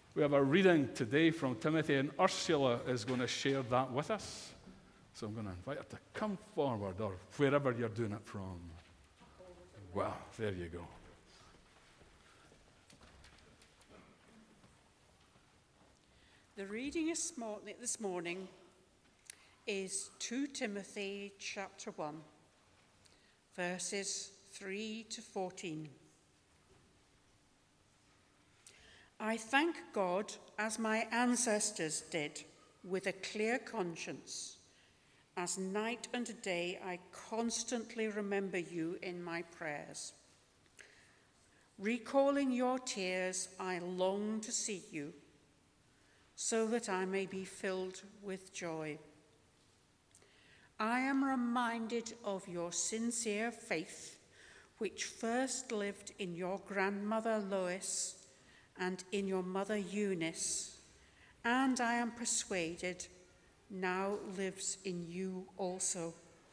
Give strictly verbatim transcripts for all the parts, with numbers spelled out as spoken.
We have a reading today from Timothy, and Ursula is going to share that with us. So I'm going to invite her to come forward, or wherever you're doing it from. Well, there you go. The reading this morning is Second Timothy chapter one, verses three to fourteen. I thank God, as my ancestors did, with a clear conscience. As night and day I constantly remember you in my prayers. Recalling your tears, I long to see you, so that I may be filled with joy. I am reminded of your sincere faith, which first lived in your grandmother Lois and in your mother Eunice, and I am persuaded now lives in you also.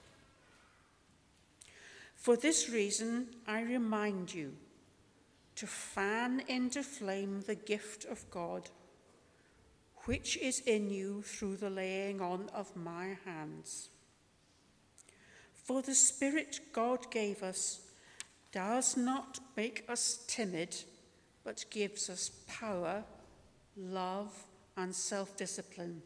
For this reason, I remind you to fan into flame the gift of God, which is in you through the laying on of my hands. For the Spirit God gave us does not make us timid, but gives us power, love, and self-discipline.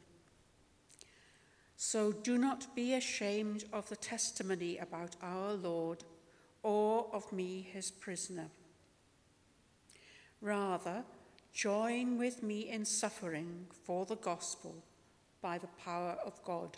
So do not be ashamed of the testimony about our Lord, or of me, his prisoner. Rather, join with me in suffering for the gospel by the power of God.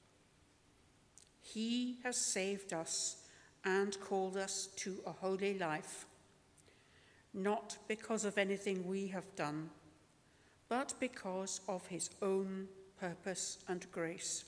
He has saved us and called us to a holy life, not because of anything we have done, but because of his own purpose and grace.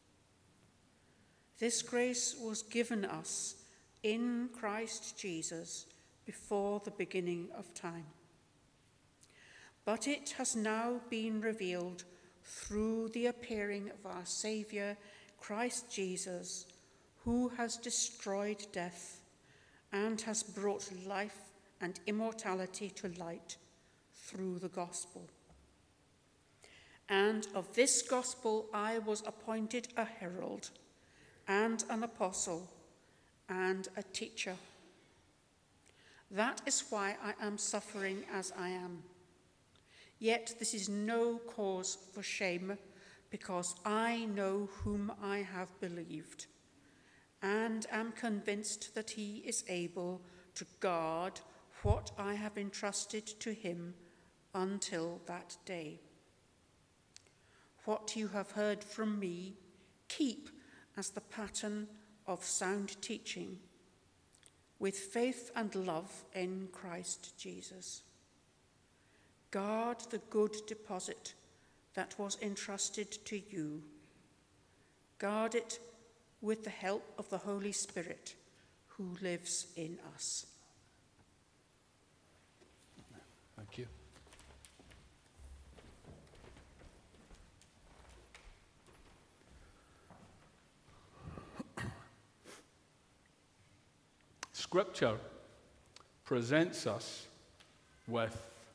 This grace was given us in Christ Jesus before the beginning of time. But it has now been revealed through the appearing of our Saviour, Christ Jesus, who has destroyed death and has brought life and immortality to light through the gospel. And of this gospel I was appointed a herald and an apostle and a teacher. That is why I am suffering as I am. Yet this is no cause for shame, because I know whom I have believed, and am convinced that he is able to guard what I have entrusted to him until that day. What you have heard from me, keep as the pattern of sound teaching, with faith and love in Christ Jesus. Guard the good deposit that was entrusted to you. Guard it with the help of the Holy Spirit who lives in us. Thank you. Scripture presents us with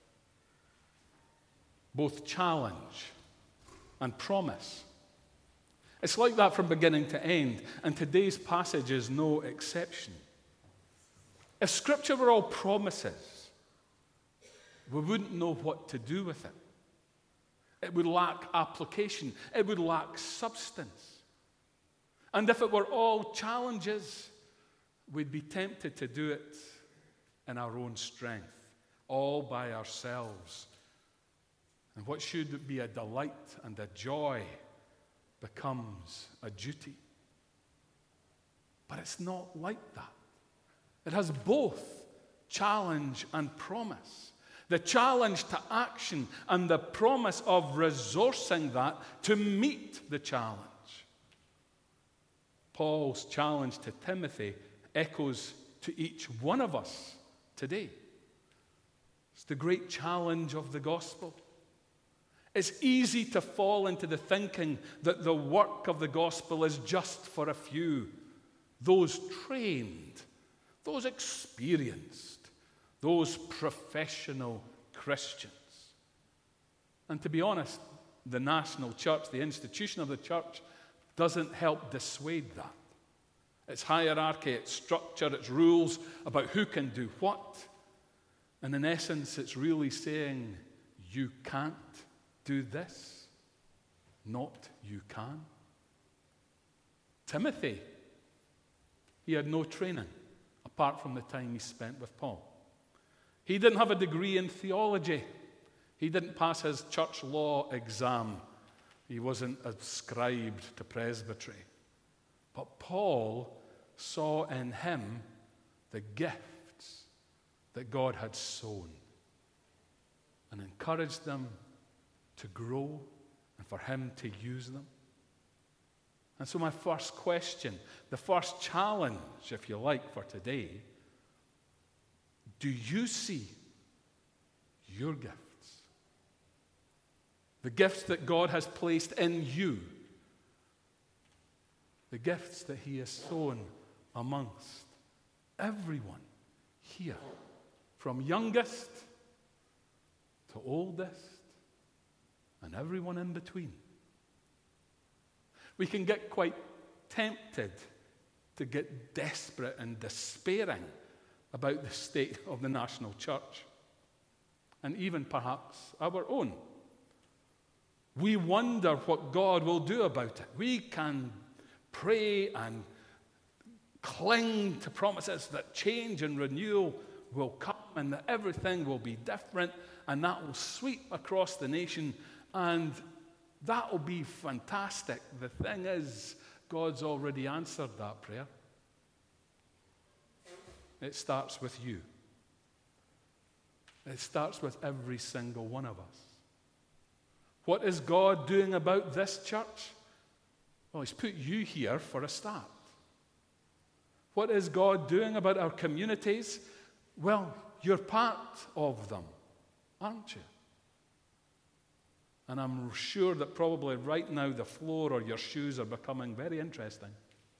both challenge and promise. It's like that from beginning to end, and today's passage is no exception. If Scripture were all promises, we wouldn't know what to do with it. It would lack application. It would lack substance. And if it were all challenges, we'd be tempted to do it in our own strength, all by ourselves. And what should be a delight and a joy becomes a duty. But it's not like that. It has both challenge and promise. The challenge to action and the promise of resourcing that to meet the challenge. Paul's challenge to Timothy echoes to each one of us today. It's the great challenge of the gospel. It's easy to fall into the thinking that the work of the gospel is just for a few, those trained, those experienced, those professional Christians. And to be honest, the national church, the institution of the church, doesn't help dissuade that. Its hierarchy, its structure, its rules about who can do what. And in essence, it's really saying, you can't do this, not you can. Timothy, he had no training apart from the time he spent with Paul. He didn't have a degree in theology. He didn't pass his church law exam. He wasn't ascribed to presbytery. But Paul saw in him the gifts that God had sown and encouraged them to grow and for him to use them. And so my first question, the first challenge, if you like, for today, do you see your gifts? The gifts that God has placed in you. The gifts that he has sown amongst everyone here, from youngest to oldest and everyone in between. We can get quite tempted to get desperate and despairing about the state of the national church, and even perhaps our own. We wonder what God will do about it. We can pray and cling to promises that change and renewal will come and that everything will be different and that will sweep across the nation and that will be fantastic. The thing is, God's already answered that prayer. It starts with you. It starts with every single one of us. What is God doing about this church? Well, he's put you here for a start. What is God doing about our communities? Well, you're part of them, aren't you? And I'm sure that probably right now the floor or your shoes are becoming very interesting.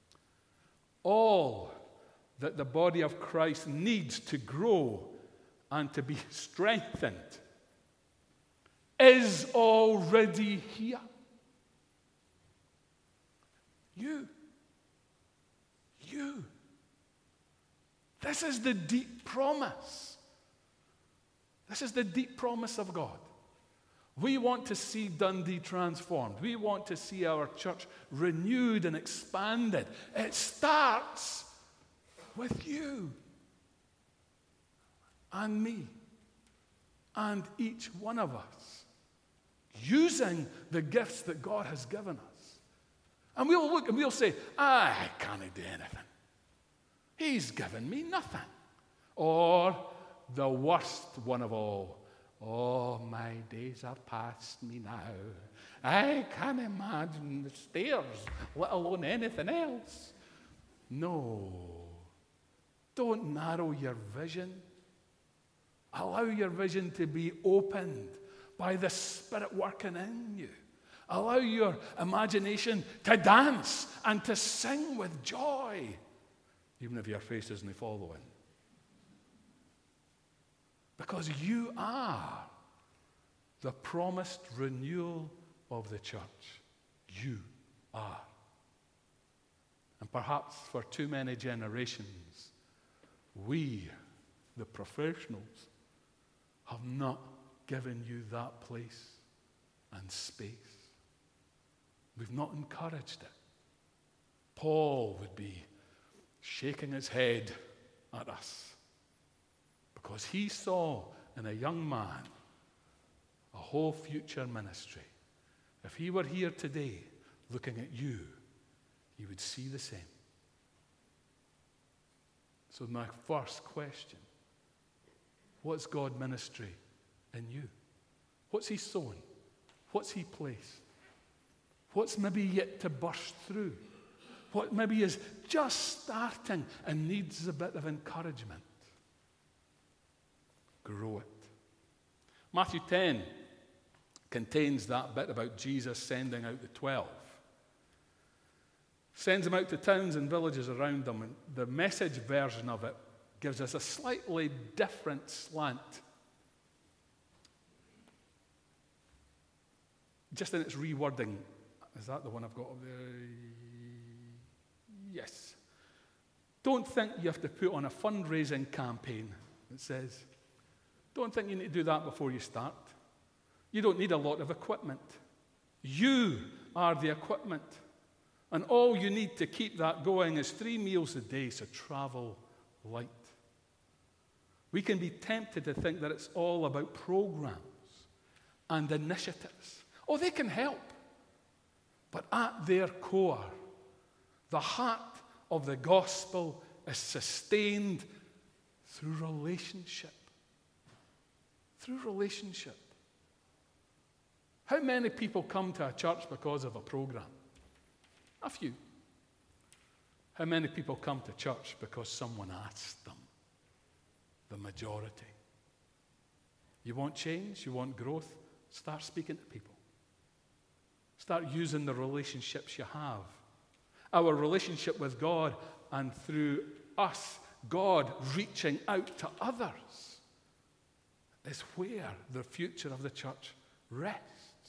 All that the body of Christ needs to grow and to be strengthened is already here. You. You. This is the deep promise. This is the deep promise of God. We want to see Dundee transformed. We want to see our church renewed and expanded. It starts with you and me and each one of us using the gifts that God has given us. And we'll look and we'll say, I can't do anything. He's given me nothing. Or the worst one of all, oh, my days are past me now. I can't imagine the stairs, let alone anything else. No. Don't narrow your vision. Allow your vision to be opened by the Spirit working in you. Allow your imagination to dance and to sing with joy, even if your face isn't following. Because you are the promised renewal of the church. You are. And perhaps for too many generations, we, the professionals, have not given you that place and space. We've not encouraged it. Paul would be shaking his head at us because he saw in a young man a whole future ministry. If he were here today looking at you, he would see the same. So my first question, what's God ministry in you? What's he sown? What's he placed? What's maybe yet to burst through? What maybe is just starting and needs a bit of encouragement? Grow it. Matthew ten contains that bit about Jesus sending out the twelve. Sends them out to towns and villages around them. And the Message version of it gives us a slightly different slant. just in its rewording. Is that the one I've got up there? Yes. Don't think you have to put on a fundraising campaign, it says. Don't think you need to do that before you start. You don't need a lot of equipment. You are the equipment. And all you need to keep that going is three meals a day, so travel light. We can be tempted to think that it's all about programs and initiatives. Oh, they can help. But at their core, the heart of the gospel is sustained through relationship. Through relationship. How many people come to a church because of a program? A few. How many people come to church because someone asked them? The majority. You want change? You want growth? Start speaking to people. Start using the relationships you have. Our relationship with God, and through us, God reaching out to others, is where the future of the church rests.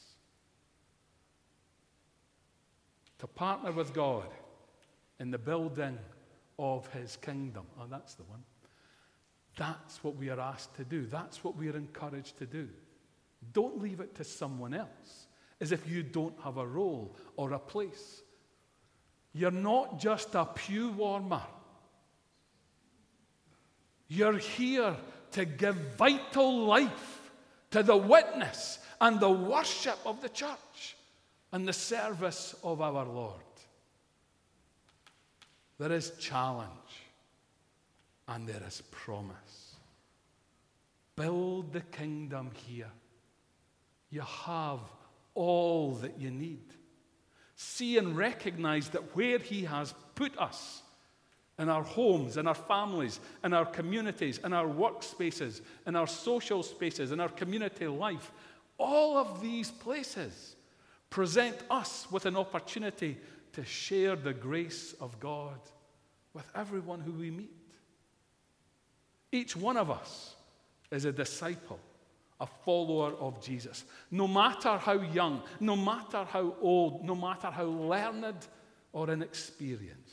To partner with God in the building of his kingdom. Oh, that's the one. That's what we are asked to do. That's what we are encouraged to do. Don't leave it to someone else as if you don't have a role or a place. You're not just a pew warmer. You're here to give vital life to the witness and the worship of the church and the service of our Lord. There is challenge and there is promise. Build the kingdom here. You have all that you need. See and recognize that where he has put us, in our homes, in our families, in our communities, in our workspaces, in our social spaces, in our community life, all of these places present us with an opportunity to share the grace of God with everyone who we meet. Each one of us is a disciple, a follower of Jesus. No matter how young, no matter how old, no matter how learned or inexperienced.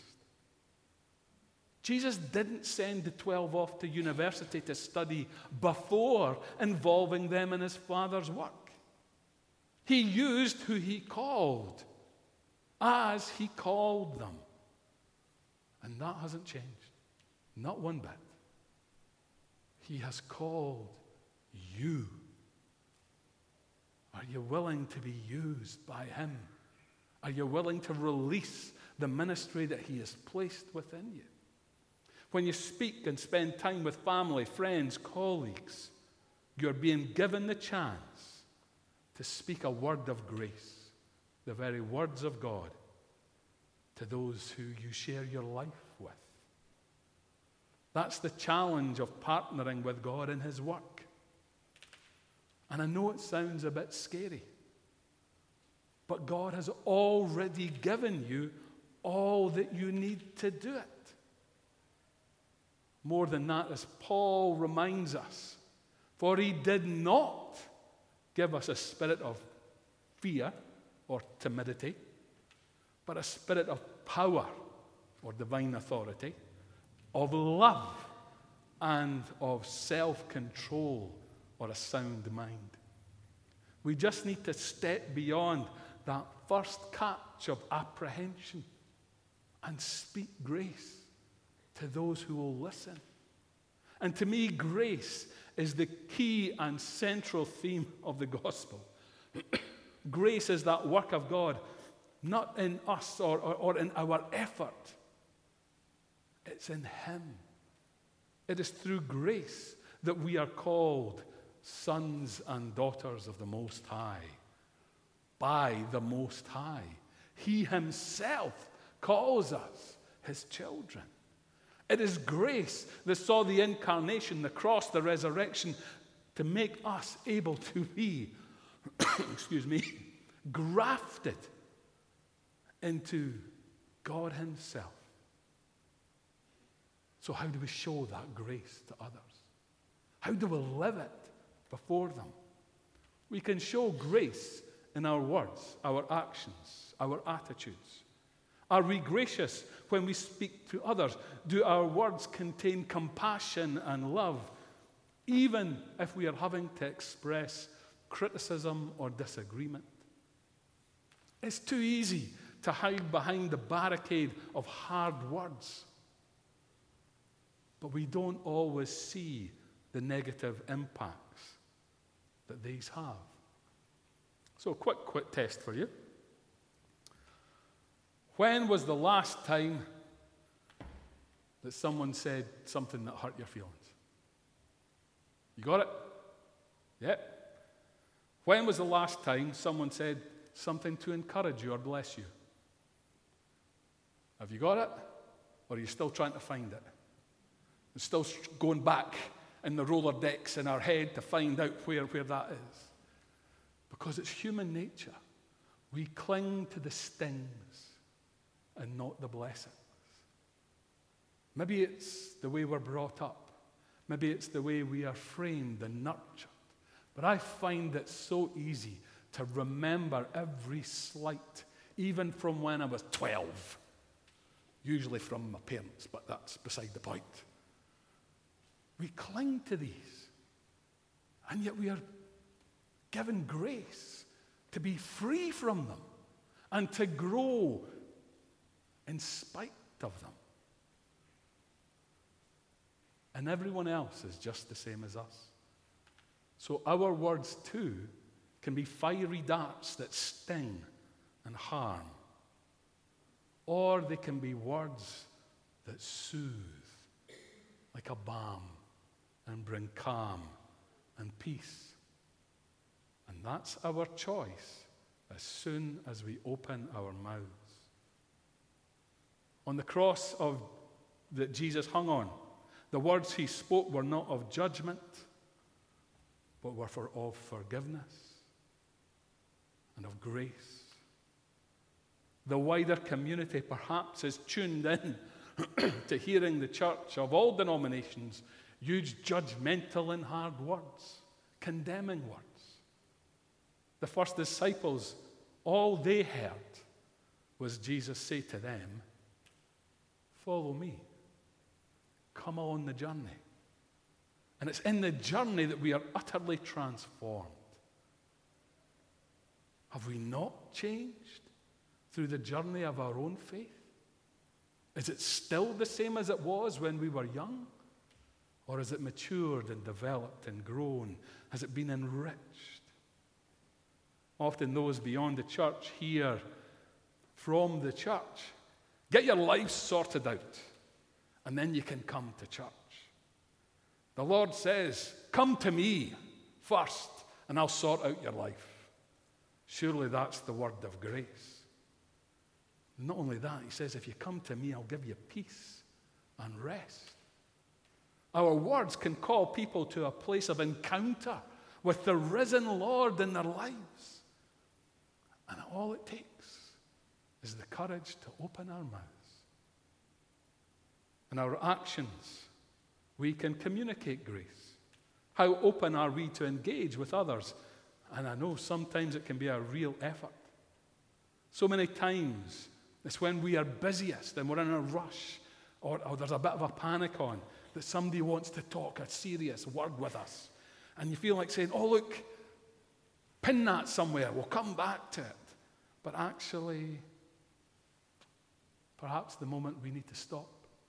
Jesus didn't send the twelve off to university to study before involving them in his Father's work. He used who he called as he called them. And that hasn't changed. Not one bit. He has called you. Are you willing to be used by him? Are you willing to release the ministry that he has placed within you? When you speak and spend time with family, friends, colleagues, you're being given the chance to speak a word of grace, the very words of God, to those who you share your life with. That's the challenge of partnering with God in his work. And I know it sounds a bit scary, but God has already given you all that you need to do it. More than that, as Paul reminds us, for he did not give us a spirit of fear or timidity, but a spirit of power or divine authority, of love and of self-control or a sound mind. We just need to step beyond that first catch of apprehension and speak grace to those who will listen. And to me, grace is the key and central theme of the gospel. Grace is that work of God, not in us or, or, or in our effort. It's in him. It is through grace that we are called sons and daughters of the Most High, by the Most High. He himself calls us his children. It is grace that saw the incarnation, the cross, the resurrection, to make us able to be, excuse me, grafted into God himself. So how do we show that grace to others? How do we live it before them? We can show grace in our words, our actions, our attitudes? Are we gracious when we speak to others? Do our words contain compassion and love, even if we are having to express criticism or disagreement? It's too easy to hide behind the barricade of hard words, but we don't always see the negative impacts that these have. So, a quick, quick test for you. When was the last time that someone said something that hurt your feelings? You got it? Yep. When was the last time someone said something to encourage you or bless you? Have you got it? Or are you still trying to find it? We're still going back in the roller decks in our head to find out where, where that is. Because it's human nature. We cling to the stings and not the blessings. Maybe it's the way we're brought up. Maybe it's the way we are framed and nurtured. But I find it so easy to remember every slight, even from when I was twelve. Usually from my parents, but that's beside the point. We cling to these, and yet we are given grace to be free from them and to grow in spite of them. And everyone else is just the same as us. So our words too can be fiery darts that sting and harm. Or they can be words that soothe like a balm and bring calm and peace. And that's our choice as soon as we open our mouths. On the cross of that Jesus hung on, the words he spoke were not of judgment, but were for of forgiveness and of grace. The wider community perhaps is tuned in to hearing the church of all denominations use judgmental and hard words, condemning words. The first disciples, all they heard was Jesus say to them, "Follow me. Come on the journey." And it's in the journey that we are utterly transformed. Have we not changed through the journey of our own faith? Is it still the same as it was when we were young? Or has it matured and developed and grown? Has it been enriched? Often those beyond the church hear from the church, "Get your life sorted out, and then you can come to church." The Lord says, "Come to me first, and I'll sort out your life." Surely that's the word of grace. Not only that, he says, if you come to me, I'll give you peace and rest. Our words can call people to a place of encounter with the risen Lord in their lives. And all it takes is the courage to open our mouths. In our actions, we can communicate grace. How open are we to engage with others? And I know sometimes it can be a real effort. So many times, it's when we are busiest and we're in a rush, or, or there's a bit of a panic on, that somebody wants to talk a serious word with us. And you feel like saying, "Oh, look, pin that somewhere, we'll come back to it." But actually, perhaps the moment we need to stop,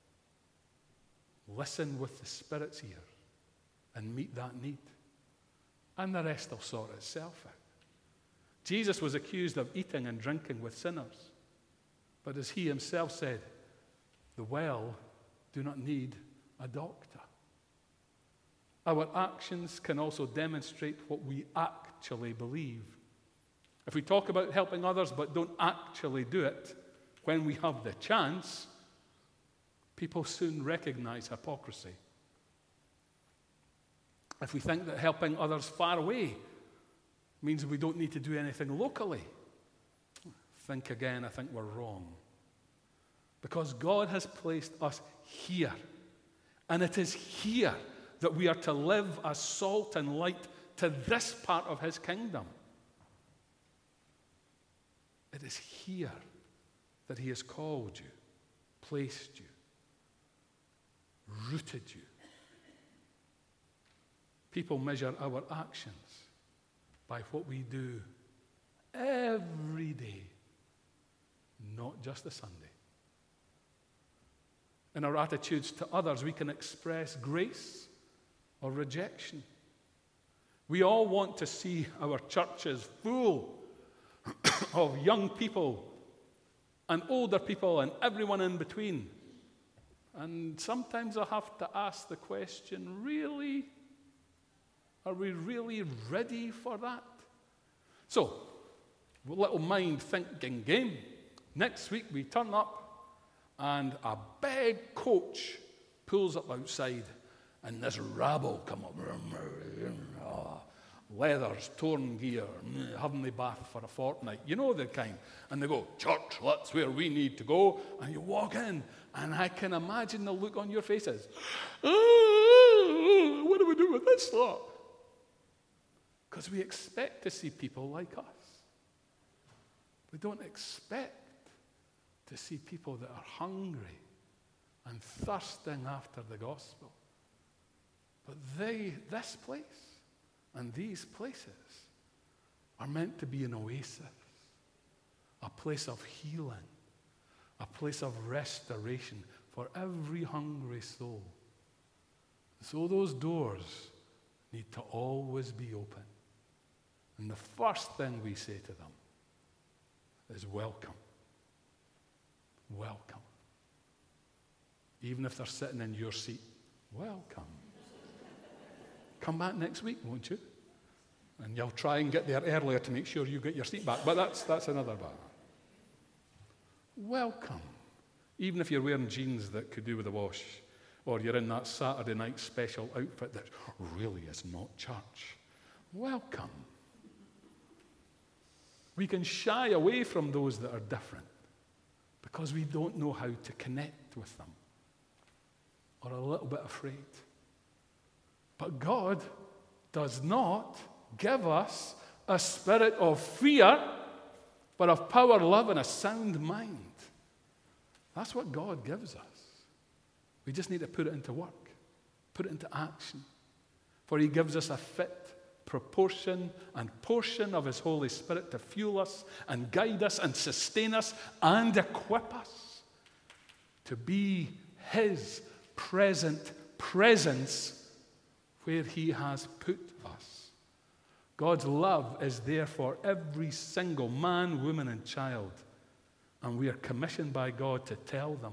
listen with the Spirit's ear, and meet that need. And the rest will sort itself out. Jesus was accused of eating and drinking with sinners. But as he himself said, the well do not need a doctor. Our actions can also demonstrate what we actually believe. If we talk about helping others but don't actually do it when we have the chance, people soon recognize hypocrisy. If we think that helping others far away means we don't need to do anything locally, think again, I think we're wrong. Because God has placed us here. And it is here that we are to live as salt and light to this part of his kingdom. It is here that he has called you, placed you, rooted you. People measure our actions by what we do every day, not just a Sunday. In our attitudes to others, we can express grace or rejection. We all want to see our churches full of young people and older people and everyone in between. And sometimes I have to ask the question, really? Are we really ready for that? So, a little mind thinking game. Next week we turn up and a big coach pulls up outside and this rabble come up. Oh, leathers, torn gear, haven't they bathed for a fortnight? You know the kind. And they go, church, that's where we need to go. And you walk in and I can imagine the look on your faces. Oh, what do we do with this lot? Because we expect to see people like us. We don't expect to see people that are hungry and thirsting after the gospel. But they, this place and these places are meant to be an oasis, a place of healing, a place of restoration for every hungry soul. So those doors need to always be open. And the first thing we say to them is welcome. Welcome. Even if they're sitting in your seat, welcome. Come back next week, won't you? And you'll try and get there earlier to make sure you get your seat back. But that's, that's another matter. Welcome. Even if you're wearing jeans that could do with a wash, or you're in that Saturday night special outfit that really is not church. Welcome. We can shy away from those that are different because we don't know how to connect with them or are a little bit afraid. But God does not give us a spirit of fear, but of power, love, and a sound mind. That's what God gives us. We just need to put it into work, put it into action. For he gives us a fit proportion and portion of his Holy Spirit to fuel us and guide us and sustain us and equip us to be his present presence where he has put us. God's love is there for every single man, woman, and child, and we are commissioned by God to tell them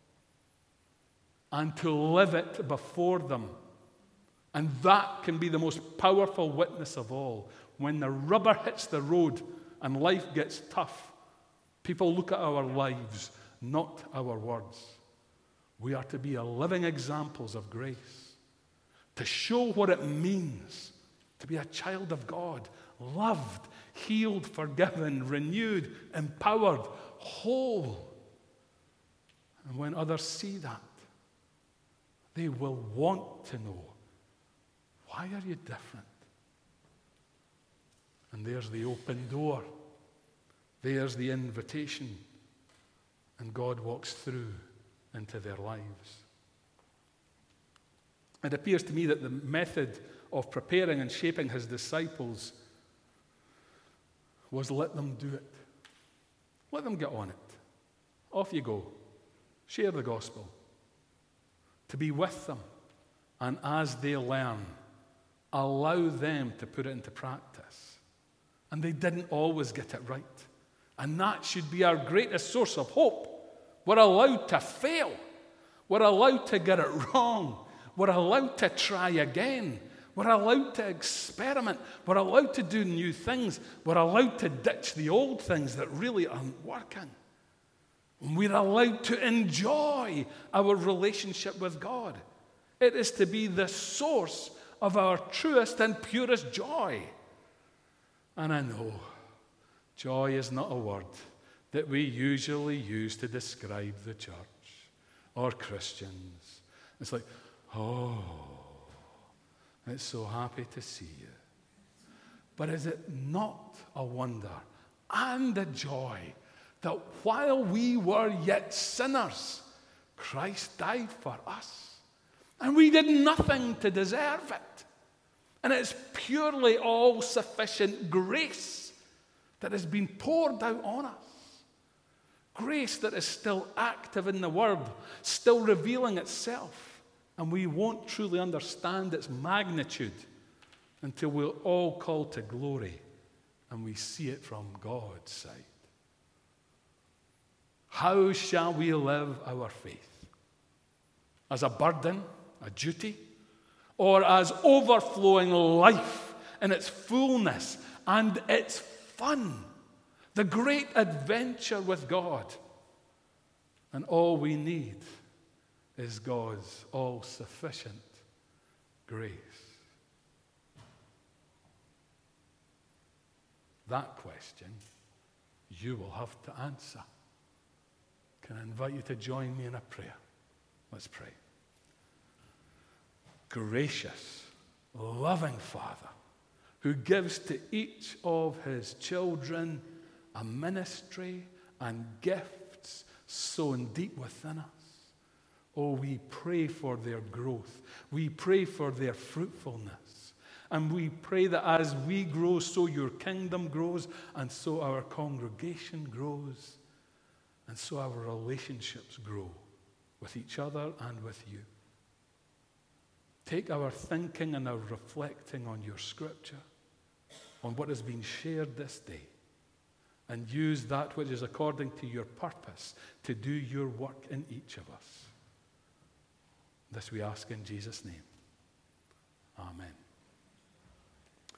and to live it before them. And that can be the most powerful witness of all. When the rubber hits the road and life gets tough, people look at our lives, not our words. We are to be a living examples of grace, to show what it means to be a child of God, loved, healed, forgiven, renewed, empowered, whole. And when others see that, they will want to know, why are you different? And there's the open door. There's the invitation. And God walks through into their lives. It appears to me that the method of preparing and shaping his disciples was let them do it. Let them get on it. Off you go. Share the gospel. To be with them. And as they learn, allow them to put it into practice. And they didn't always get it right. And that should be our greatest source of hope. We're allowed to fail. We're allowed to get it wrong. We're allowed to try again. We're allowed to experiment. We're allowed to do new things. We're allowed to ditch the old things that really aren't working. And we're allowed to enjoy our relationship with God. It is to be the source of our truest and purest joy. And I know joy is not a word that we usually use to describe the church or Christians. It's like, oh, it's so happy to see you. But is it not a wonder and the joy that while we were yet sinners, Christ died for us. And we did nothing to deserve it. And it's purely all-sufficient grace that has been poured out on us. Grace that is still active in the world, still revealing itself. And we won't truly understand its magnitude until we're all called to glory and we see it from God's side. How shall we live our faith? As a burden, a duty, or as overflowing life in its fullness and its fun, the great adventure with God? And all we need is God's all-sufficient grace. That question you will have to answer. Can I invite you to join me in a prayer? Let's pray. Gracious, loving Father, who gives to each of his children a ministry and gifts sown deep within us. Oh, we pray for their growth. We pray for their fruitfulness. And we pray that as we grow, so your kingdom grows, and so our congregation grows, and so our relationships grow with each other and with you. Take our thinking and our reflecting on your scripture, on what has been shared this day, and use that which is according to your purpose to do your work in each of us. This we ask in Jesus' name. Amen.